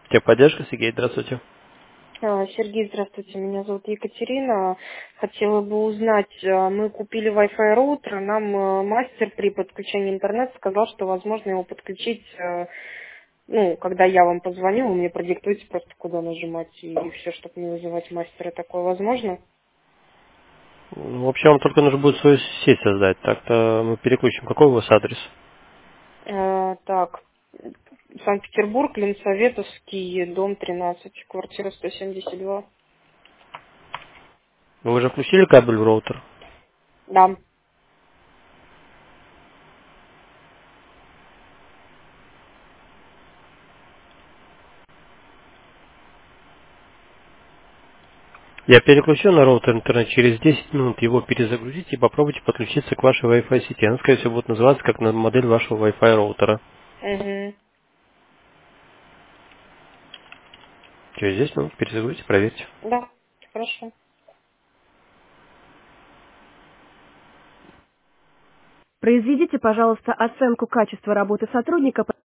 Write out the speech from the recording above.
Техподдержка, Сергей, здравствуйте. Сергей, здравствуйте, меня зовут Екатерина. Хотела бы узнать, мы купили Wi-Fi роутер, нам мастер при подключении интернета сказал, что возможно его подключить, когда я вам позвоню, вы мне продиктуете просто куда нажимать и все, чтобы не вызывать мастера. Такое возможно? Вообще вам только нужно будет свою сеть создать. Так-то мы переключим. Какой у вас адрес? Так, Санкт-Петербург, Ленсоветовский, дом 13, квартира 172. Вы уже включили кабель в роутер? Да. Я переключу на роутер интернет. Через 10 минут его перезагрузите и попробуйте подключиться к вашей Wi-Fi сети. Она, скорее всего, будет называться как модель вашего Wi-Fi роутера. Угу. Через 10 минут перезагрузите, проверьте. Да, хорошо. Произведите, пожалуйста, оценку качества работы сотрудника